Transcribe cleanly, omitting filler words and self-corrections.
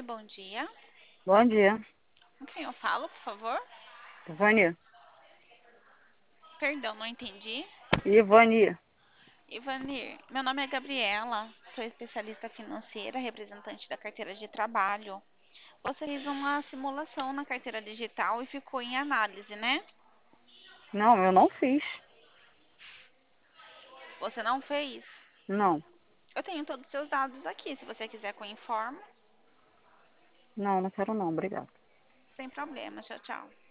Oi, bom dia. Bom dia, Com quem eu falo, por favor? Ivani. Perdão, não entendi. Ivani. Ivanir, meu nome é Gabriela, sou especialista financeira, representante da carteira de trabalho. Você fez uma simulação na carteira digital e ficou em análise, né? Não, eu não fiz. Você não fez? Não, Eu tenho todos os seus dados aqui, se você quiser que eu informe, não quero não, obrigada. sem problema. Tchau, tchau.